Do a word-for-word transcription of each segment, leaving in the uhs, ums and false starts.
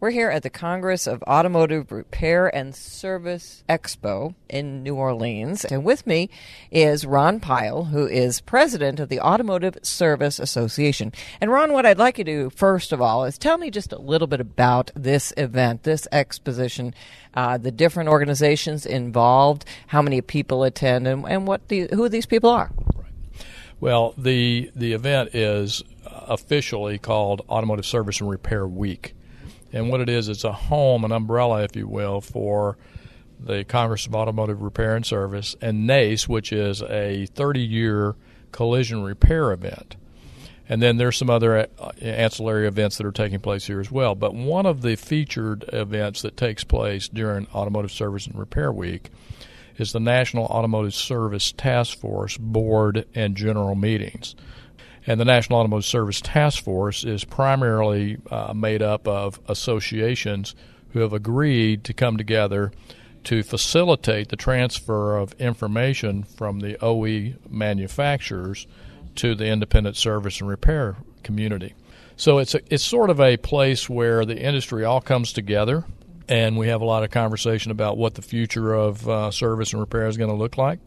We're here at the Congress of Automotive Repair and Service Expo in New Orleans. And with me is Ron Pyle, who is president of the Automotive Service Association. And Ron, what I'd like you to do, first of all, is tell me just a little bit about this event, this exposition, uh, the different organizations involved, how many people attend, and, and what the, who these people are. Well, the the event is officially called Automotive Service and Repair Week. And what it is, it's a home, an umbrella, if you will, for the Congress of Automotive Repair and Service and NACE, which is a thirty-year collision repair event. And then there's some other ancillary events that are taking place here as well. But one of the featured events that takes place during Automotive Service and Repair Week is the National Automotive Service Task Force Board and General Meetings. And the National Automotive Service Task Force is primarily uh, made up of associations who have agreed to come together to facilitate the transfer of information from the O E manufacturers to the independent service and repair community. So it's a, it's sort of a place where the industry all comes together, and we have a lot of conversation about what the future of uh, service and repair is going to look like,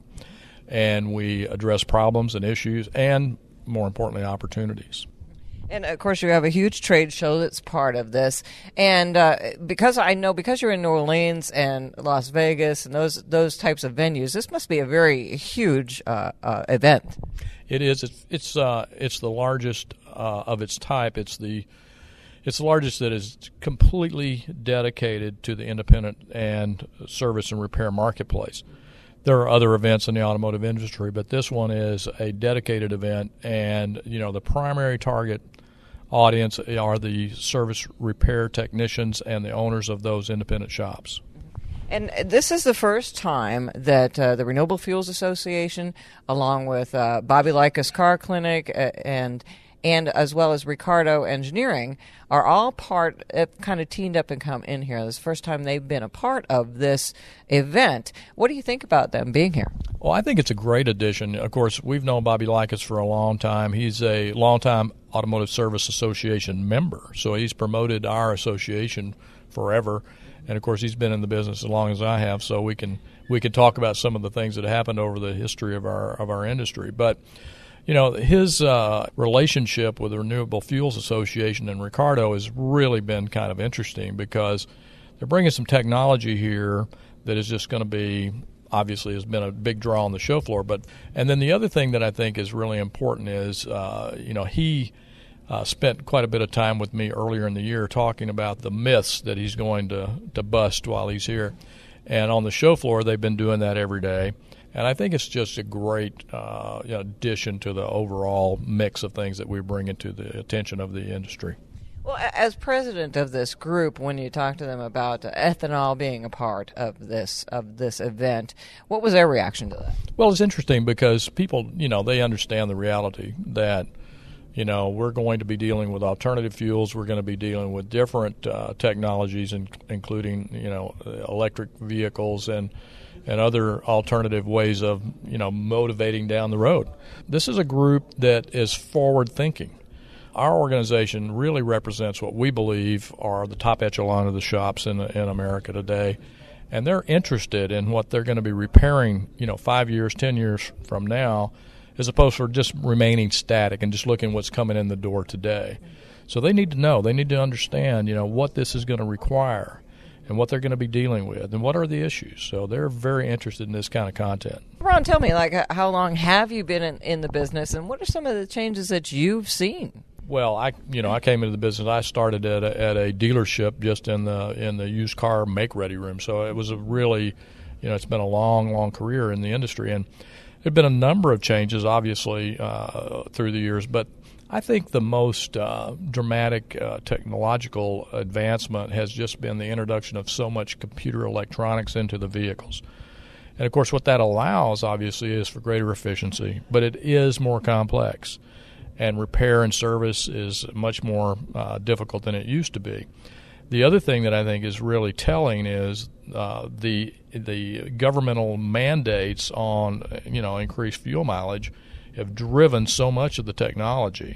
and we address problems and issues and, more importantly, opportunities. And, of course, you have a huge trade show that's part of this. And uh, because I know, because you're in New Orleans and Las Vegas and those those types of venues, this must be a very huge uh, uh, event. It is. It's it's, uh, it's the largest uh, of its type. It's the it's the largest that is completely dedicated to the independent and service and repair marketplace. There are other events in the automotive industry, but this one is a dedicated event, and you know the primary target audience are the service repair technicians and the owners of those independent shops. And this is the first time that uh, the Renewable Fuels Association, along with uh, Bobby Likas Car Clinic uh, and and as well as Ricardo Engineering, are all part, uh, kind of teamed up and come in here. This is the first time they've been a part of this event. What do you think about them being here? Well, I think it's a great addition. Of course, we've known Bobby Likas for a long time. He's a longtime Automotive Service Association member, so he's promoted our association forever. And, of course, he's been in the business as long as I have, so we can we can talk about some of the things that happened over the history of our of our industry. But you know, his uh, relationship with the Renewable Fuels Association and Ricardo has really been kind of interesting because they're bringing some technology here that is just going to be, obviously has been a big draw on the show floor. But and then the other thing that I think is really important is, uh, you know, he uh, spent quite a bit of time with me earlier in the year talking about the myths that he's going to, to bust while he's here. And on the show floor, they've been doing that every day. And I think it's just a great uh, you know, addition to the overall mix of things that we bring into the attention of the industry. Well, as president of this group, when you talk to them about ethanol being a part of this of this event, what was their reaction to that? Well, it's interesting because people, you know, they understand the reality that, you know, we're going to be dealing with alternative fuels. We're going to be dealing with different uh, technologies, in, including, you know, electric vehicles and and other alternative ways of, you know, motivating down the road. This is a group that is forward-thinking. Our organization really represents what we believe are the top echelon of the shops in in America today, and they're interested in what they're going to be repairing, you know, five years, ten years from now, as opposed to just remaining static and just looking what's coming in the door today. So they need to know, they need to understand, you know, what this is going to require and what they're going to be dealing with, and what are the issues. So they're very interested in this kind of content. Ron, tell me, like, how long have you been in, in the business, and what are some of the changes that you've seen? Well, I you know I came into the business. I started at a, at a dealership just in the in the used car make ready room. So it was a really, you know, it's been a long, long career in the industry, and there've been a number of changes, obviously, uh, through the years, but I think the most uh, dramatic uh, technological advancement has just been the introduction of so much computer electronics into the vehicles. And, of course, what that allows, obviously, is for greater efficiency, but it is more complex. And repair and service is much more uh, difficult than it used to be. The other thing that I think is really telling is uh, the the governmental mandates on, you know, increased fuel mileage have driven so much of the technology.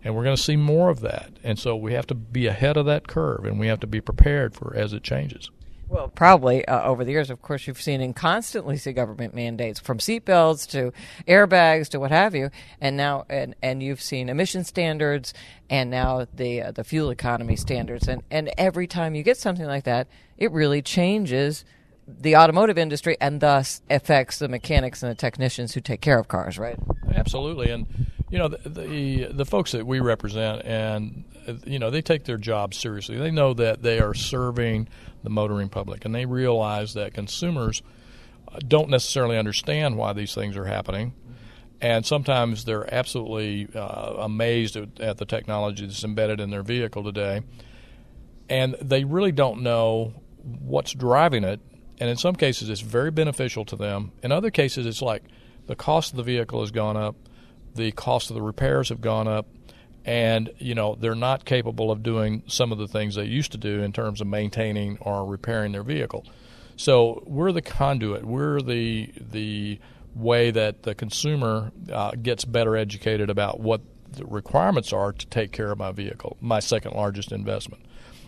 And we're going to see more of that. And so we have to be ahead of that curve, and we have to be prepared for as it changes. Well, probably uh, over the years, of course, you've seen and constantly see government mandates from seatbelts to airbags to what have you, and now and, and you've seen emission standards and now the uh, the fuel economy standards, and, and every time you get something like that, it really changes the automotive industry and thus affects the mechanics and the technicians who take care of cars, right? Absolutely, and you know the the, the folks that we represent, and you know they take their job seriously. They know that they are serving the motoring public, and they realize that consumers don't necessarily understand why these things are happening, and sometimes they're absolutely uh, amazed at, at the technology that's embedded in their vehicle today, and they really don't know what's driving it, and in some cases it's very beneficial to them. In other cases it's like the cost of the vehicle has gone up, the cost of the repairs have gone up, and, you know, they're not capable of doing some of the things they used to do in terms of maintaining or repairing their vehicle. So we're the conduit. We're the the way that the consumer uh, gets better educated about what the requirements are to take care of my vehicle, my second largest investment.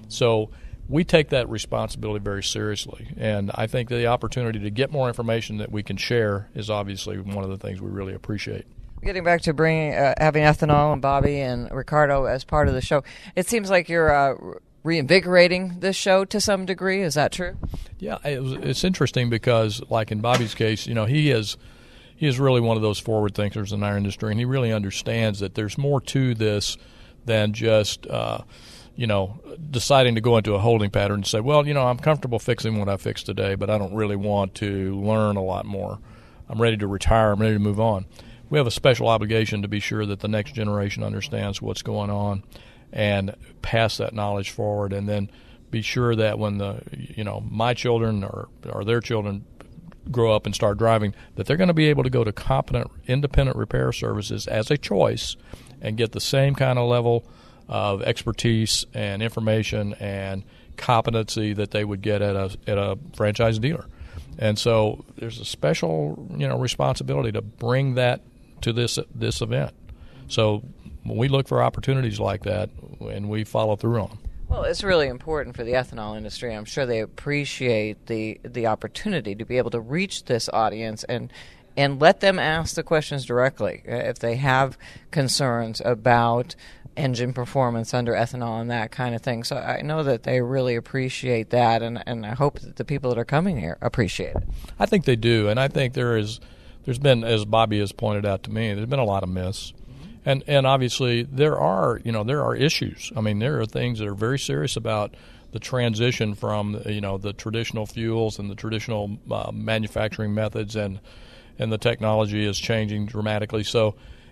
So we take that responsibility very seriously. And I think the opportunity to get more information that we can share is obviously one of the things we really appreciate. Getting back to bringing uh, having ethanol and Bobby and Ricardo as part of the show, it seems like you're uh, reinvigorating this show to some degree. Is that true? Yeah, it was, it's interesting because, like in Bobby's case, you know, he is he is really one of those forward thinkers in our industry, and he really understands that there's more to this than just uh, you know deciding to go into a holding pattern and say, well, you know, I'm comfortable fixing what I fixed today, but I don't really want to learn a lot more. I'm ready to retire. I'm ready to move on. We have a special obligation to be sure that the next generation understands what's going on and pass that knowledge forward, and then be sure that when the you know my children or, or their children grow up and start driving, that they're going to be able to go to competent, independent repair services as a choice and get the same kind of level of expertise and information and competency that they would get at a at a franchise dealer. And so there's a special you know responsibility to bring that to this this event. So when we look for opportunities like that, and we follow through on them. Well, it's really important for the ethanol industry. I'm sure they appreciate the the opportunity to be able to reach this audience and and let them ask the questions directly if they have concerns about engine performance under ethanol and that kind of thing. So I know that they really appreciate that, and, and I hope that the people that are coming here appreciate it. I think they do, and I think there is There's been, as Bobby has pointed out to me, there's been a lot of myths, and and obviously there are, you know, there are issues. I mean, there are things that are very serious about the transition from, you know, the traditional fuels and the traditional uh, manufacturing methods, and and the technology is changing dramatically. So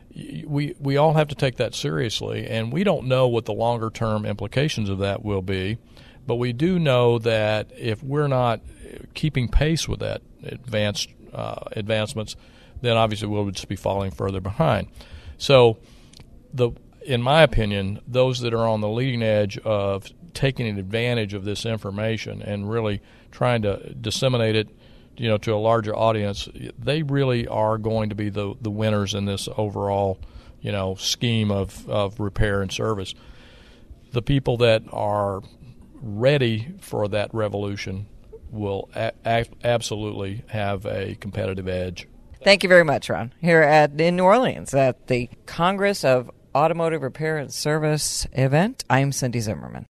we we all have to take that seriously, and we don't know what the longer term implications of that will be, but we do know that if we're not keeping pace with that advanced Uh, advancements, then obviously we'll just be falling further behind. So, the in my opinion, those that are on the leading edge of taking advantage of this information and really trying to disseminate it, you know, to a larger audience, they really are going to be the the winners in this overall, you know, scheme of, of repair and service. The people that are ready for that revolution will a- a- absolutely have a competitive edge. Thank you very much, Ron. Here at in New Orleans at the Congress of Automotive Repair and Service event, I'm Cindy Zimmerman.